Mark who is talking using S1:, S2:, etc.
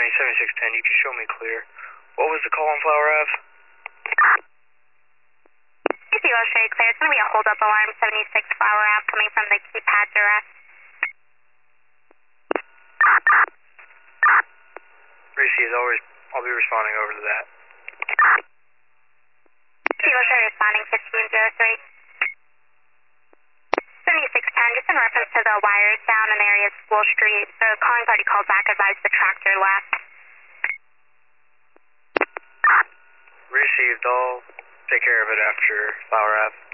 S1: County 7610, you can show me clear. What was the call on Flower Ave?
S2: If you will show you clear, it's going to be a hold-up alarm, 76 Flower Ave, coming from the keypad direct.
S1: Reese, as always, I'll be responding over to that.
S2: If you will show responding 1503. 7610, just in reference to the wires down in the area of School Street, the calling party called back, advised the tractor left.
S1: Received, I'll take care of it after Flower Ave.